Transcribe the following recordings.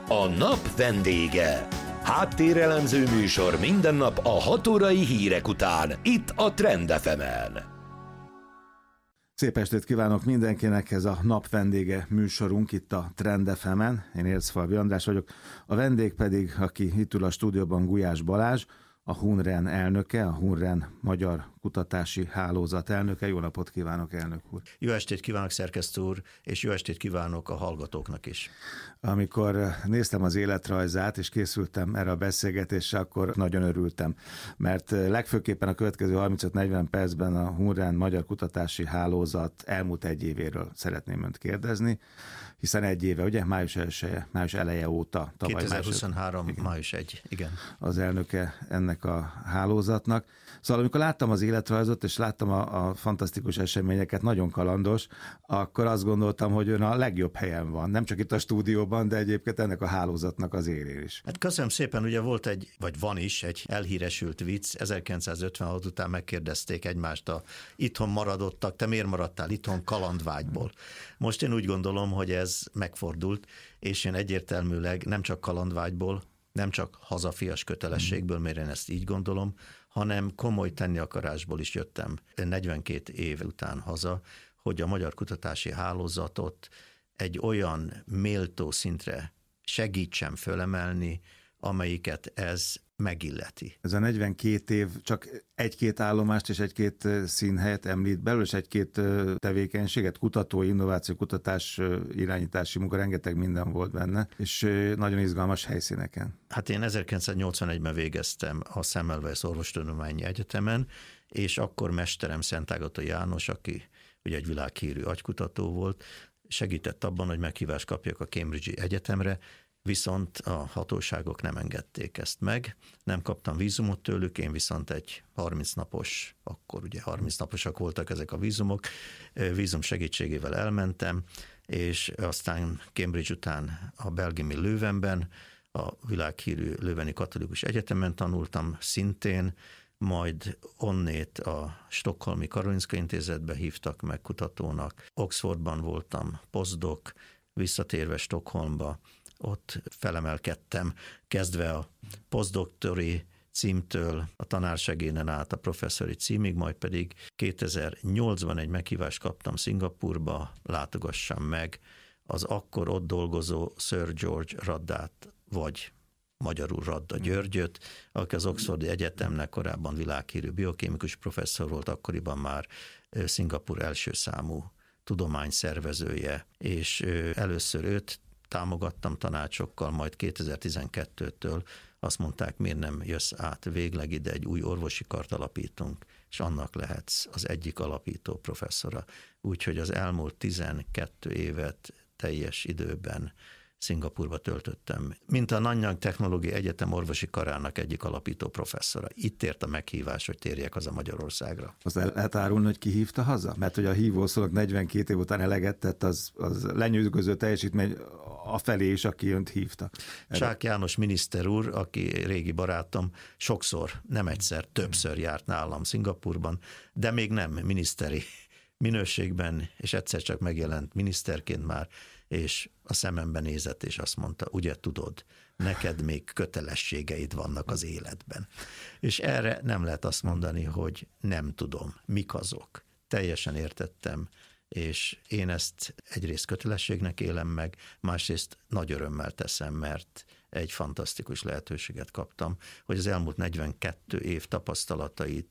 A nap vendége. Háttérelemző műsor minden nap a 6 órai hírek után, itt a Trend FM-en. Szép estét kívánok mindenkinek, ez a nap vendége műsorunk itt a Trend FM-en. Én Ércfalvi András vagyok, a vendég pedig, aki itt ül a stúdióban, Gulyás Balázs, a HUNREN elnöke, a HUNREN Magyar Kutatási Hálózat elnöke. Jó napot kívánok, elnök úr! Jó estét kívánok, szerkesztő úr, és jó estét kívánok a hallgatóknak is! Amikor néztem az életrajzát, és készültem erre a beszélgetésre, akkor nagyon örültem, mert legfőképpen a következő 35-40 percben a HUNREN Magyar Kutatási Hálózat elmúlt egy évéről szeretném önt kérdezni, hiszen egy éve, ugye, május eleje óta. 2023. május 1, igen. Az elnöke ennek a hálózatnak. Szóval amikor láttam az életrajzot, és láttam a fantasztikus eseményeket, nagyon kalandos, akkor azt gondoltam, hogy ön a legjobb helyen van. Nem csak itt a stúdióban, de egyébként ennek a hálózatnak az élén is. Hát köszönöm szépen, ugye volt van is egy elhíresült vicc, 1956 után megkérdezték egymást itthon maradottak, te miért maradtál itthon kalandvágyból? Most én úgy gondolom, hogy ez megfordult, és én egyértelműleg nem csak kalandvágyból, nem csak hazafias kötelességből, mert én ezt így gondolom, hanem komoly tenni akarásból is jöttem 42 év után haza, hogy a Magyar Kutatási Hálózatot egy olyan méltó szintre segítsem fölemelni, amelyiket ez megilleti. Ez a 42 év csak egy-két állomást és egy-két színhelyet említ belőle, és egy-két tevékenységet, kutató, innováció, kutatás, irányítási munka, rengeteg minden volt benne, és nagyon izgalmas helyszíneken. Hát én 1981-ben végeztem a Semmelweis Orvostudományi Egyetemen, és akkor mesterem Szentágata János, aki ugye egy világhírű agykutató volt, segített abban, hogy meghívást kapjak a Cambridge-i Egyetemre, viszont a hatóságok nem engedték ezt meg, nem kaptam vízumot tőlük, én viszont egy 30 napos, akkor ugye 30 naposak voltak ezek a vízumok, vízum segítségével elmentem, és aztán Cambridge után a belgiumi Leuvenben, a világhírű Leuveni Katolikus Egyetemen tanultam szintén, majd onnét a Stockholmi Karolinska Intézetbe hívtak meg kutatónak, Oxfordban voltam postdoc, visszatérve Stockholmba, ott felemelkedtem, kezdve a postdoktori címtől a tanársegéden át a professzori címig, majd pedig 2008-ban egy meghívást kaptam Szingapurba, látogassam meg az akkor ott dolgozó Sir George Raddát, vagy magyarul Radda Györgyöt, aki az Oxfordi Egyetemnek korábban világhírű biokémikus professzor volt, akkoriban már Szingapur első számú tudományszervezője, és először őt támogattam tanácsokkal, majd 2012-től azt mondták, miért nem jössz át végleg ide, egy új orvosi kart alapítunk, és annak lehetsz az egyik alapító professzora. Úgyhogy az elmúlt 12 évet teljes időben Szingapurba töltöttem, mint a Nanyang Technológiai Egyetem orvosi karának egyik alapító professzora. Itt ért a meghívás, hogy térjek haza Magyarországra. Azt lehet árulni, hogy ki hívta haza? Mert hogy a hívószónak 42 év után eleget tett, az lenyűgöző teljesítmény afelé is, aki önt hívta. Csák János miniszter úr, aki régi barátom, sokszor, nem egyszer, többször járt nálam Szingapurban, de még nem miniszteri minőségben, és egyszer csak megjelent miniszterként már, és a szemembe nézett, és azt mondta, ugye tudod, neked még kötelességeid vannak az életben. És erre nem lehet azt mondani, hogy nem tudom, mik azok. Teljesen értettem, és én ezt egyrészt kötelességnek élem meg, másrészt nagy örömmel teszem, mert egy fantasztikus lehetőséget kaptam, hogy az elmúlt 42 év tapasztalatait,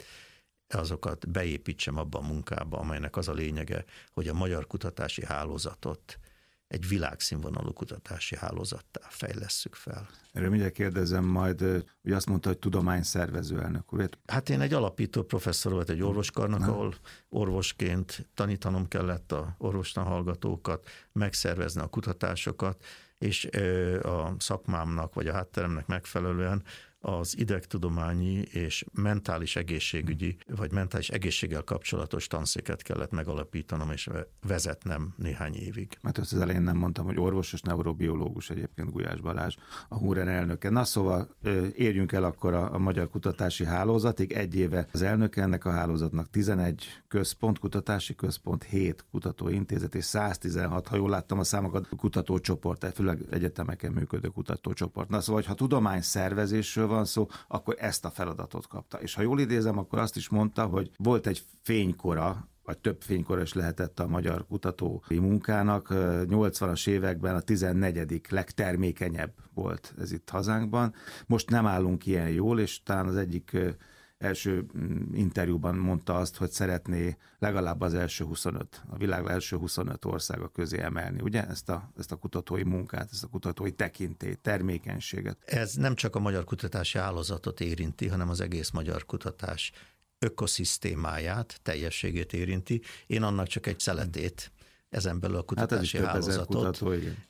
azokat beépítsem abba a munkába, amelynek az a lényege, hogy a Magyar Kutatási Hálózatot egy világszínvonalú kutatási hálózattá fejlesszük fel. Erről mindjárt kérdezem majd, hogy azt mondta, hogy tudományszervező elnök úr. Hát én egy alapító professzor volt egy orvoskarnak, ahol orvosként tanítanom kellett a orvostanhallgatókat, megszervezni a kutatásokat, és a szakmámnak vagy a hátteremnek megfelelően az idegtudományi és mentális egészségügyi, vagy mentális egészséggel kapcsolatos tanszéket kellett megalapítanom és vezetnem néhány évig. Mert azt az elején nem mondtam, hogy orvos és neurobiológus egyébként Gulyás Balázs, a HUNREN elnöke. Na szóval érjünk el akkor a Magyar Kutatási Hálózatig. Egy éve az elnöke ennek a hálózatnak, 11 központ, kutatási központ, 7 kutatóintézet és 116, ha jól láttam a számokat, kutatócsoport, főleg egyetemeken működő kutatócsoport. Na szóval, ha tudomány szervezésről van szó, akkor ezt a feladatot kapta. És ha jól idézem, akkor azt is mondta, hogy volt egy fénykora, vagy több fénykora is lehetett a magyar kutatói munkának. 80-as években a 14. legtermékenyebb volt ez itt hazánkban. Most nem állunk ilyen jól, és talán az egyik első interjúban mondta azt, hogy szeretné legalább az első 25, a világ első 25 országa közé emelni, ugye? Ezt a kutatói munkát, ezt a kutatói tekintélyt, termékenységet. Ez nem csak a Magyar Kutatási Hálózatot érinti, hanem az egész magyar kutatás ökoszisztémáját, teljességét érinti. Én annak csak egy szeletét, ezen belül a kutatási hálózatot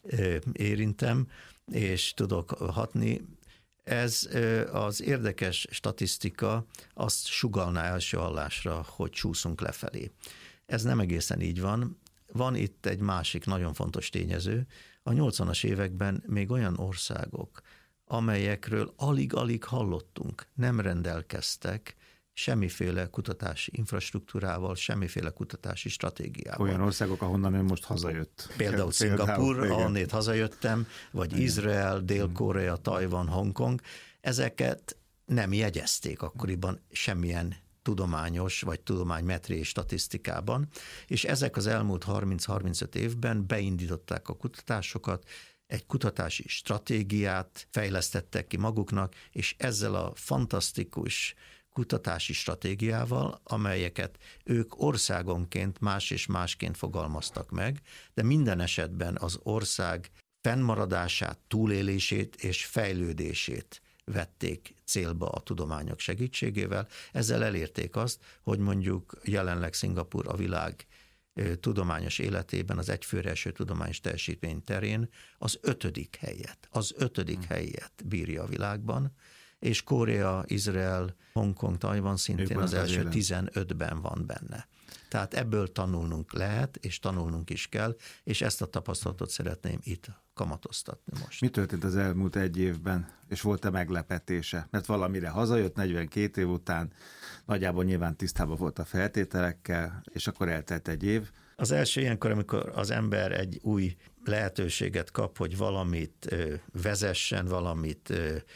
érintem, és tudok hatni. Ez az érdekes statisztika azt sugallná első hallásra, hogy csúszunk lefelé. Ez nem egészen így van. Van itt egy másik nagyon fontos tényező. A 80-as években még olyan országok, amelyekről alig-alig hallottunk, nem rendelkeztek semmiféle kutatási infrastruktúrával, semmiféle kutatási stratégiával. Olyan országok, ahonnan ön most hazajött. Például Szingapur, ahonnét hazajöttem, vagy Izrael, Dél-Korea, Tajvan, Hongkong. Ezeket nem jegyezték akkoriban semmilyen tudományos vagy tudománymetriai statisztikában, és ezek az elmúlt 30-35 évben beindították a kutatásokat, egy kutatási stratégiát fejlesztettek ki maguknak, és ezzel a fantasztikus kutatási stratégiával, amelyeket ők országonként más és másként fogalmaztak meg, de minden esetben az ország fennmaradását, túlélését és fejlődését vették célba a tudományok segítségével. Ezzel elérték azt, hogy mondjuk jelenleg Szingapur a világ tudományos életében az egyfőre eső tudományos teljesítmény terén az 5. helyet bírja a világban, és Korea, Izrael, Hongkong, Tajvan szintén az első 15-ben van benne. Tehát ebből tanulnunk lehet, és tanulnunk is kell, és ezt a tapasztalatot szeretném itt kamatoztatni most. Mi történt az elmúlt egy évben, és volt-e meglepetése? Mert valamire hazajött 42 év után, nagyjából nyilván tisztában volt a feltételekkel, és akkor eltelt egy év. Az első ilyenkor, amikor az ember egy új lehetőséget kap, hogy valamit vezessen, valamit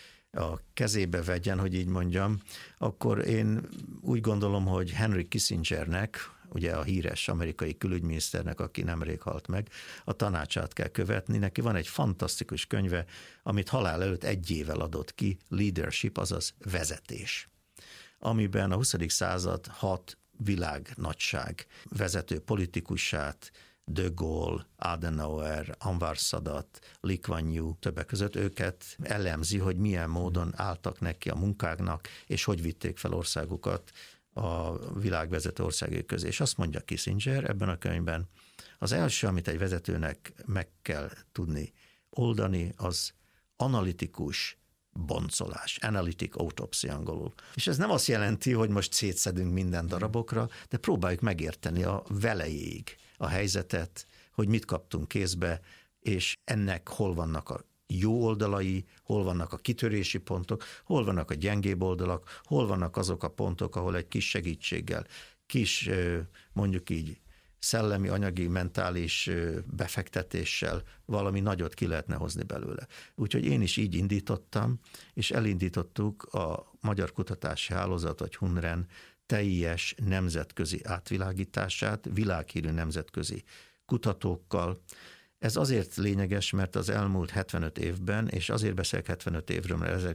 a kezébe vegyen, hogy így mondjam, akkor én úgy gondolom, hogy Henry Kissingernek, ugye a híres amerikai külügyminiszternek, aki nemrég halt meg, a tanácsát kell követni. Neki van egy fantasztikus könyve, amit halál előtt 1 évvel adott ki, Leadership, azaz vezetés, amiben a 20. század 6 világnagyság vezető politikusát, De Gaulle, Adenauer, Anwar Sadat, Lee Kuan Yew többek között őket elemzi, hogy milyen módon álltak neki a munkáknak, és hogy vitték fel országukat a világvezető országai közé. És azt mondja Kissinger ebben a könyvben, az első, amit egy vezetőnek meg kell tudni oldani, az analitikus boncolás, analytic autopsy angolul. És ez nem azt jelenti, hogy most szétszedünk minden darabokra, de próbáljuk megérteni a velejéig a helyzetet, hogy mit kaptunk kézbe, és ennek hol vannak a jó oldalai, hol vannak a kitörési pontok, hol vannak a gyengébb oldalak, hol vannak azok a pontok, ahol egy kis segítséggel, kis mondjuk így szellemi, anyagi, mentális befektetéssel valami nagyot ki lehetne hozni belőle. Úgyhogy én is így indítottam, és elindítottuk a Magyar Kutatási Hálózat, vagy HUNREN teljes nemzetközi átvilágítását, világhírű nemzetközi kutatókkal. Ez azért lényeges, mert az elmúlt 75 évben, és azért beszélek 75 évről, mert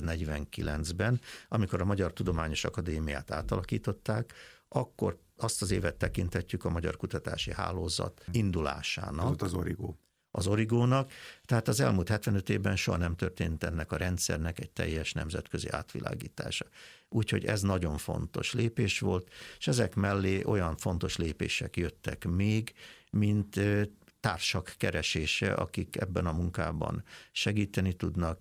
1949-ben, amikor a Magyar Tudományos Akadémiát átalakították, akkor azt az évet tekintetjük a Magyar Kutatási Hálózat indulásának. Az Origo. Az Origónak, tehát az elmúlt 75 évben soha nem történt ennek a rendszernek egy teljes nemzetközi átvilágítása. Úgyhogy ez nagyon fontos lépés volt, és ezek mellé olyan fontos lépések jöttek még, mint társak keresése, akik ebben a munkában segíteni tudnak.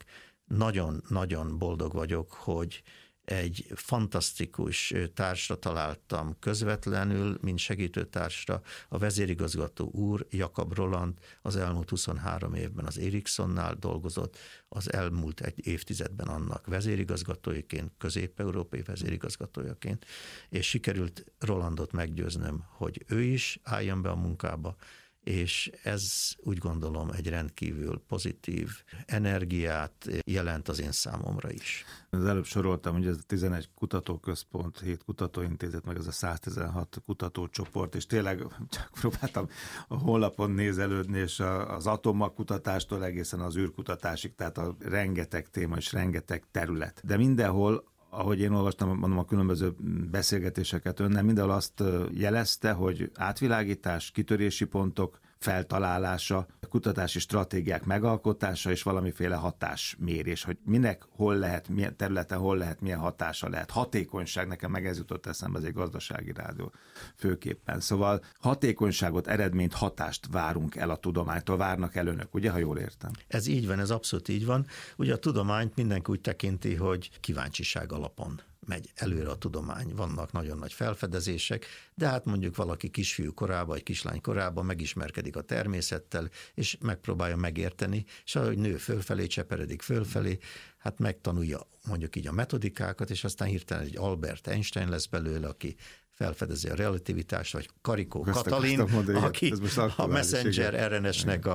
nagyon-nagyon boldog vagyok, hogy egy fantasztikus társra találtam közvetlenül, mint segítőtársra, a vezérigazgató úr, Jakab Roland az elmúlt 23 évben az Ericssonnál dolgozott, az elmúlt egy évtizedben annak vezérigazgatójaként, közép-európai vezérigazgatójaként, és sikerült Rolandot meggyőznöm, hogy ő is álljon be a munkába, és ez úgy gondolom egy rendkívül pozitív energiát jelent az én számomra is. Az előbb soroltam, hogy ez a 11 kutatóközpont, 7 kutatóintézet, meg ez a 116 kutatócsoport, és tényleg csak próbáltam a honlapon nézelődni, és az atommagkutatástól egészen az űrkutatásig, tehát a rengeteg téma és rengeteg terület. De mindenhol, ahogy én olvastam, mondom, a különböző beszélgetéseket önnel, mindenhol azt jelezte, hogy átvilágítás, kitörési pontok feltalálása, kutatási stratégiák megalkotása és valamiféle hatásmérés, hogy minek, hol lehet, milyen területen, hol lehet, milyen hatása lehet. Hatékonyság, nekem meg ez jutott eszembe, ez egy gazdasági rádió főképpen. Szóval hatékonyságot, eredményt, hatást várunk el a tudománytól, várnak el önök, ugye, ha jól értem? Ez így van, ez abszolút így van. Ugye a tudományt mindenki úgy tekinti, hogy kíváncsiság alapon megy előre a tudomány. Vannak nagyon nagy felfedezések, de hát mondjuk valaki kisfiú korában, vagy kislány korában megismerkedik a természettel, és megpróbálja megérteni, és ahogy nő fölfelé, cseperedik fölfelé, hát megtanulja mondjuk így a metodikákat, és aztán hirtelen egy Albert Einstein lesz belőle, aki felfedezi a relativitást, vagy Karikó Katalin, aki a messenger RNS-nek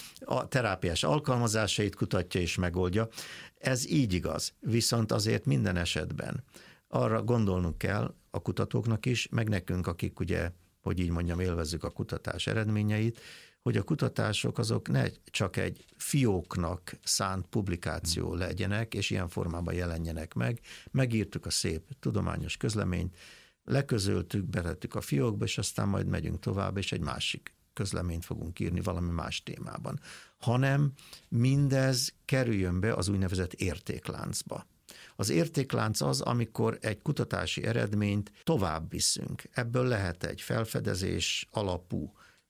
a terápiás alkalmazásait kutatja és megoldja. Ez így igaz, viszont azért minden esetben arra gondolnunk kell a kutatóknak is, meg nekünk, akik ugye, hogy így mondjam, élvezzük a kutatás eredményeit, hogy a kutatások azok ne csak egy fióknak szánt publikáció legyenek, és ilyen formában jelenjenek meg. Megírtuk a szép tudományos közleményt, leközöltük, belettük a fiókba, és aztán majd megyünk tovább, és egy másik közleményt fogunk írni valami más témában. Hanem mindez kerüljön be az úgynevezett értékláncba. Az értéklánc az, amikor egy kutatási eredményt tovább viszünk. Ebből lehet egy felfedezés alapú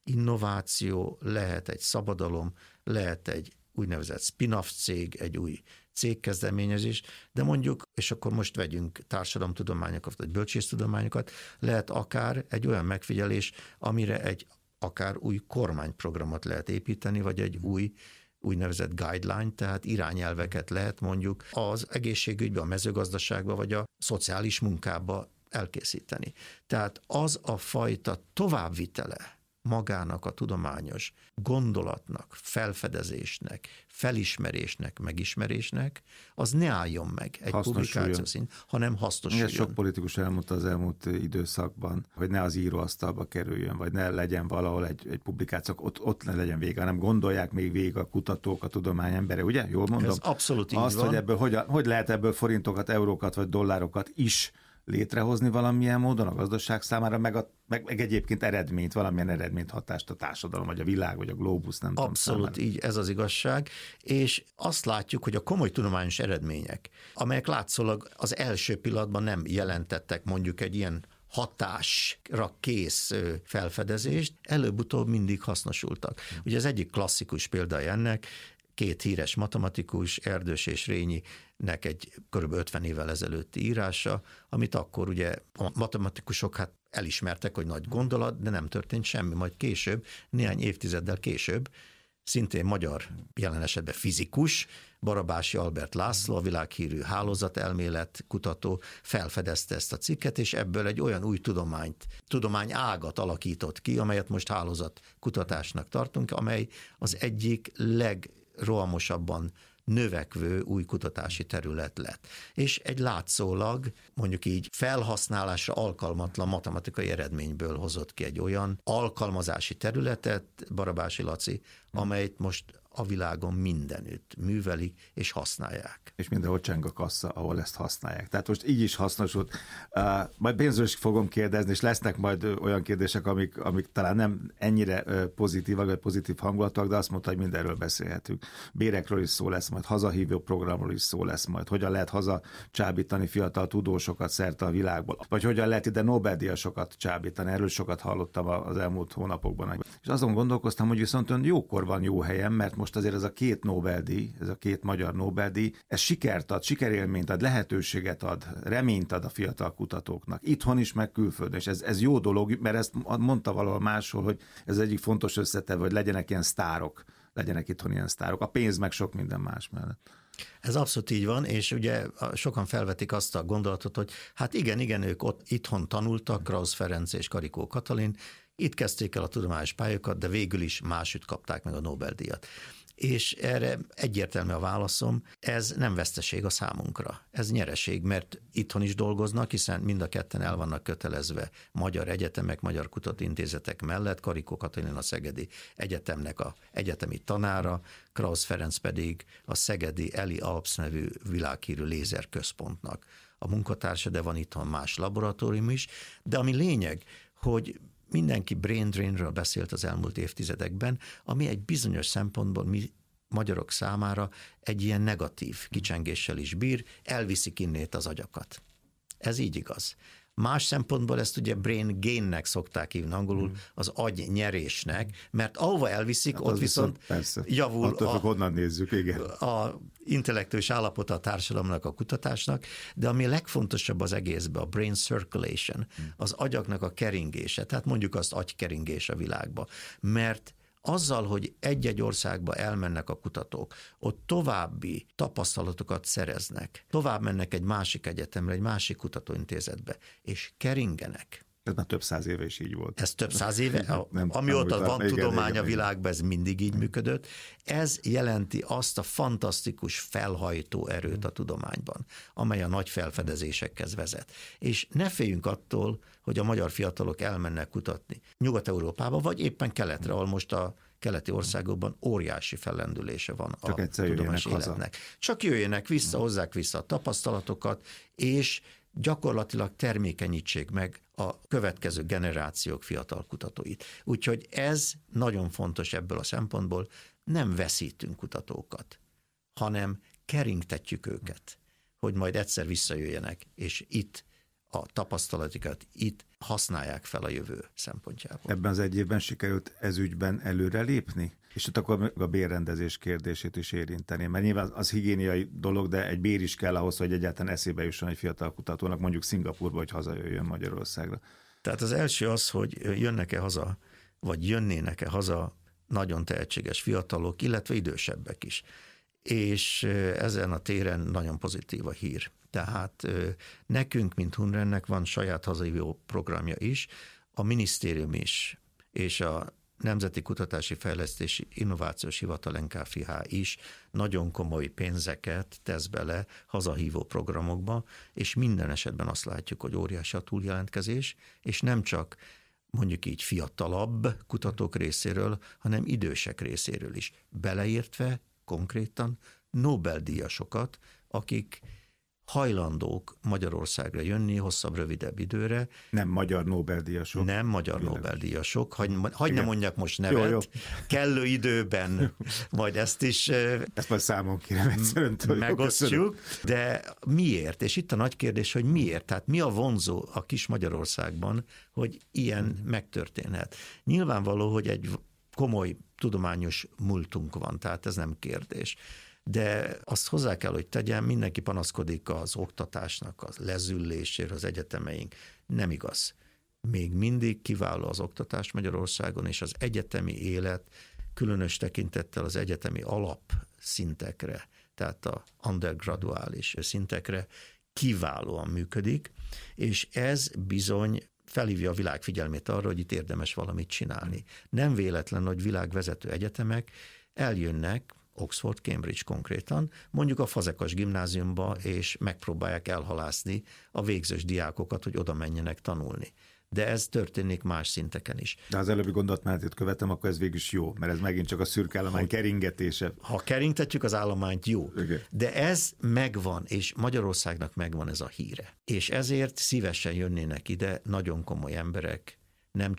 innováció, lehet egy szabadalom, lehet egy úgynevezett spin-off cég, egy új cégkezdeményezés, de mondjuk, és akkor most vegyünk társadalomtudományokat, vagy bölcsésztudományokat, lehet akár egy olyan megfigyelés, amire egy akár új kormányprogramot lehet építeni, vagy egy új úgynevezett guideline, tehát irányelveket lehet mondjuk az egészségügybe, a mezőgazdaságba, vagy a szociális munkába elkészíteni. Tehát az a fajta továbbvitele magának a tudományos gondolatnak, felfedezésnek, felismerésnek, megismerésnek, az ne álljon meg egy publikáció szint, hanem hasznosuljon. Sok politikus elmondta az elmúlt időszakban, hogy ne az íróasztalba kerüljön, vagy ne legyen valahol egy publikáció, ott ne legyen vége, hanem gondolják még végig a kutatók, a tudomány embere, ugye? Jól mondom? Ez abszolút így azt, van. hogy ebből hogy lehet ebből forintokat, eurókat, vagy dollárokat is létrehozni valamilyen módon a gazdaság számára, meg egyébként eredményt, valamilyen eredményt, hatást a társadalom, vagy a világ, vagy a glóbusz, nem tudom. Abszolút így, ez az igazság, és azt látjuk, hogy a komoly tudományos eredmények, amelyek látszólag az első pillanatban nem jelentettek mondjuk egy ilyen hatásra kész felfedezést, előbb-utóbb mindig hasznosultak. Ugye az egyik klasszikus példája ennek, két híres matematikus, Erdős és Rényinek egy kb. 50 évvel ezelőtti írása, amit akkor ugye a matematikusok hát elismertek, hogy nagy gondolat, de nem történt semmi. Majd később, néhány évtizeddel később, szintén magyar, jelen esetben fizikus, Barabási Albert László, a világhírű hálózatelmélet kutató felfedezte ezt a cikket, és ebből egy olyan új tudományágat alakított ki, amelyet most hálózatkutatásnak tartunk, amely az egyik legrohamosabban növekvő új kutatási terület lett. És egy látszólag, mondjuk így felhasználásra alkalmatlan matematikai eredményből hozott ki egy olyan alkalmazási területet, Barabási Laci, amelyet most a világon mindenütt művelik és használják. És mindenhol cseng a kassa, ahol ezt használják. Tehát most így is hasznosult. Majd pénzről is fogom kérdezni, és lesznek majd olyan kérdések, amik talán nem ennyire pozitívak, vagy pozitív hangulatúak, de azt mondta, hogy mindenről beszélhetünk. Bérekről is szó lesz majd, hazahívó programról is szó lesz majd, hogyan lehet hazacsábítani fiatal tudósokat szerte a világból, vagy hogyan lehet ide Nobel-díjasokat csábítani. Erről sokat hallottam az elmúlt hónapokban. És azon gondolkoztam, hogy viszont ön jókor van jó helyen, mert most azért ez a két Nobel-díj, ez a két magyar Nobel-díj, ez sikert ad, sikerélményt ad, lehetőséget ad, reményt ad a fiatal kutatóknak. Itthon is, meg külföldön. És ez jó dolog, mert ezt mondta valahol máshol, hogy ez egyik fontos összetevő, hogy legyenek ilyen sztárok, legyenek itthon ilyen sztárok. A pénz meg sok minden más mellett. Ez abszolút így van, és ugye sokan felvetik azt a gondolatot, hogy hát igen, ők ott itthon tanultak, Krausz Ferenc és Karikó Katalin, itt kezdték el a tudományos pályákat, de végül is másütt kapták meg a Nobel-díjat. És erre egyértelmű a válaszom, ez nem veszteség a számunkra, ez nyereség, mert itthon is dolgoznak, hiszen mind a ketten el vannak kötelezve magyar egyetemek, magyar kutatóintézetek mellett, Karikó Katalin a Szegedi Egyetemnek a egyetemi tanára, Krausz Ferenc pedig a Szegedi Eli Alps nevű világhírű lézerközpontnak a munkatársa, de van itthon más laboratórium is, de ami lényeg, hogy mindenki brain drainről beszélt az elmúlt évtizedekben, ami egy bizonyos szempontból mi magyarok számára egy ilyen negatív kicsengéssel is bír, elviszik innét az agyakat. Ez így igaz. Más szempontból ezt ugye brain gainnek szokták hívni angolul, az agynyerésnek, mert ahova elviszik, hát ott viszont javul honnan nézzük, igen. A intellektuális állapota a társadalomnak, a kutatásnak, de ami legfontosabb az egészben, a brain circulation, az agyaknak a keringése, tehát mondjuk azt agykeringés a világba, mert azzal, hogy egy-egy országba elmennek a kutatók, ott további tapasztalatokat szereznek, tovább mennek egy másik egyetemre, egy másik kutatóintézetbe, és keringenek. Ez már több száz éve is így volt. Ez több száz éve, amióta van tudomány a világban, ez mindig így működött. Ez jelenti azt a fantasztikus felhajtó erőt a tudományban, amely a nagy felfedezésekhez vezet. És ne féljünk attól, hogy a magyar fiatalok elmennek kutatni Nyugat-Európába, vagy éppen keletre, ahol most a keleti országokban óriási fellendülése van a tudományos életnek. Csak jöjjenek vissza, hozzák vissza a tapasztalatokat, és gyakorlatilag termékenyítsék meg a következő generációk fiatal kutatóit. Úgyhogy ez nagyon fontos ebből a szempontból, nem veszítünk kutatókat, hanem keringtetjük őket, hogy majd egyszer visszajöjjenek, és itt a tapasztalatokat itt használják fel a jövő szempontjából. Ebben az egy évben sikerült ezügyben előrelépni? És ott akkor a bérrendezés kérdését is érinteni, mert nyilván az higiéniai dolog, de egy bér is kell ahhoz, hogy egyáltalán eszébe jusson egy fiatal kutatónak, mondjuk Szingapurba, hogy hazajöjjön Magyarországra. Tehát az első az, hogy jönnek-e haza, vagy jönnének-e haza nagyon tehetséges fiatalok, illetve idősebbek is. És ezen a téren nagyon pozitív a hír. Tehát nekünk, mint Hunrennek van saját hazahívó programja is, a minisztérium is, és a Nemzeti Kutatási Fejlesztési Innovációs Hivatal NKFH is nagyon komoly pénzeket tesz bele hazahívó programokba, és minden esetben azt látjuk, hogy óriási a túljelentkezés, és nem csak mondjuk így fiatalabb kutatók részéről, hanem idősek részéről is, beleértve konkrétan Nobel-díjasokat, akik hajlandók Magyarországra jönni hosszabb, rövidebb időre. Nem magyar Nobel-díjasok. Nem magyar Nobel-díjasok. Hagy ne mondjak most nevet. Jó. Kellő időben majd ezt is ezt majd számon kérem egyszerűen. Megosztjuk. De miért? És itt a nagy kérdés, hogy miért? Tehát mi a vonzó a kis Magyarországban, hogy ilyen megtörténhet? Nyilvánvaló, hogy egy komoly tudományos múltunk van, tehát ez nem kérdés. De azt hozzá kell, hogy tegyem, mindenki panaszkodik az oktatásnak a lezülléséről az egyetemeink. Nem igaz. Még mindig kiváló az oktatás Magyarországon, és az egyetemi élet különös tekintettel az egyetemi alapszintekre, tehát a undergraduális szintekre kiválóan működik, és ez bizony felhívja a világ figyelmét arra, hogy itt érdemes valamit csinálni. Nem véletlen, hogy világvezető egyetemek eljönnek, Oxford, Cambridge konkrétan, mondjuk a Fazekas gimnáziumba, és megpróbálják elhalászni a végzős diákokat, hogy oda menjenek tanulni. De ez történik más szinteken is. De az előbbi gondolatmenetét követem, akkor ez végül is jó, mert ez megint csak a szürke állomány keringetése. Ha keringtetjük az állományt, jó. Okay. De ez megvan, és Magyarországnak megvan ez a híre. És ezért szívesen jönnének ide nagyon komoly emberek, nem csak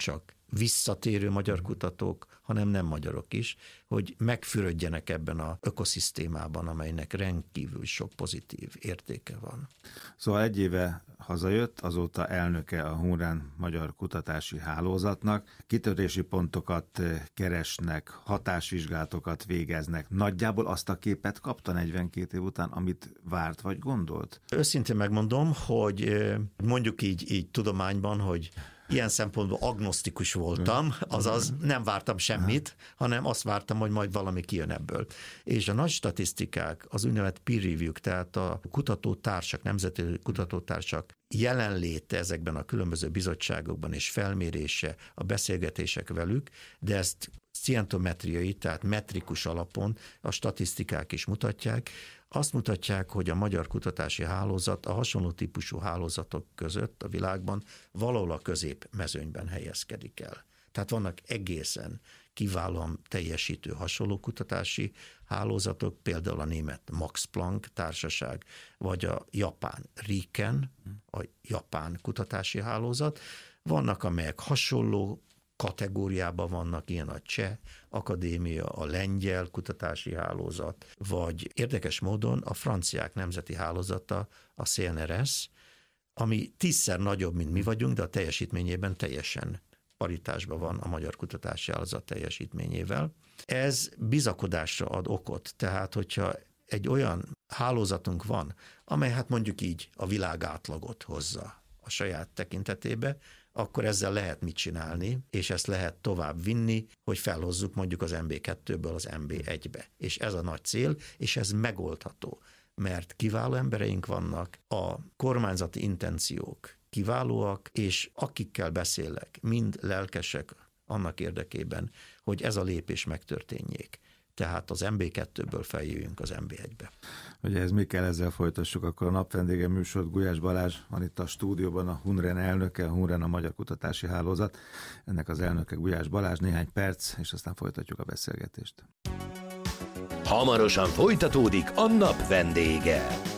visszatérő magyar kutatók, hanem nem magyarok is, hogy megfürödjenek ebben az ökoszisztémában, amelynek rendkívül sok pozitív értéke van. Szóval 1 éve hazajött, azóta elnöke a Hunrán Magyar Kutatási Hálózatnak. Kitörési pontokat keresnek, hatásvizsgálatokat végeznek. Nagyjából azt a képet kapta 42 év után, amit várt vagy gondolt? Őszintén megmondom, hogy mondjuk így tudományban, hogy ilyen szempontból agnosztikus voltam, azaz nem vártam semmit, hanem azt vártam, hogy majd valami kijön ebből. És a nagy statisztikák, az úgynevezett peer review-k, tehát a kutatótársak, nemzeti kutatótársak jelenléte ezekben a különböző bizottságokban és felmérése, a beszélgetések velük, de ezt scientometriai, tehát metrikus alapon a statisztikák is mutatják, azt mutatják, hogy a Magyar Kutatási Hálózat a hasonló típusú hálózatok között a világban valahol a középmezőnyben helyezkedik el. Tehát vannak egészen kiválóan teljesítő hasonló kutatási hálózatok, például a német Max Planck társaság, vagy a japán RIKEN, a japán kutatási hálózat. Vannak, amelyek hasonló kategóriában vannak, ilyen a Cseh Akadémia, a Lengyel Kutatási Hálózat, vagy érdekes módon a franciák nemzeti hálózata, a CNRS, ami 10-szer nagyobb, mint mi vagyunk, de a teljesítményében teljesen paritásban van a Magyar Kutatási Hálózat teljesítményével. Ez bizakodásra ad okot, tehát hogyha egy olyan hálózatunk van, amely hát mondjuk így a világ átlagot hozza a saját tekintetébe, akkor ezzel lehet mit csinálni, és ezt lehet tovább vinni, hogy felhozzuk mondjuk az MB2-ből az MB1-be. És ez a nagy cél, és ez megoldható, mert kiváló embereink vannak, a kormányzati intenciók kiválóak, és akikkel beszélek, mind lelkesek annak érdekében, hogy ez a lépés megtörténjék. Tehát az MB2-ből feljöjjünk az MB1-be. Ugye ez mi kell, ezzel folytassuk, akkor a napvendége műsor Gulyás Balázs van itt a stúdióban, a Hunrán elnöke, a Hunrán a Magyar Kutatási Hálózat. Ennek az elnöke Gulyás Balázs, néhány perc, és aztán folytatjuk a beszélgetést. Hamarosan folytatódik a nap vendége.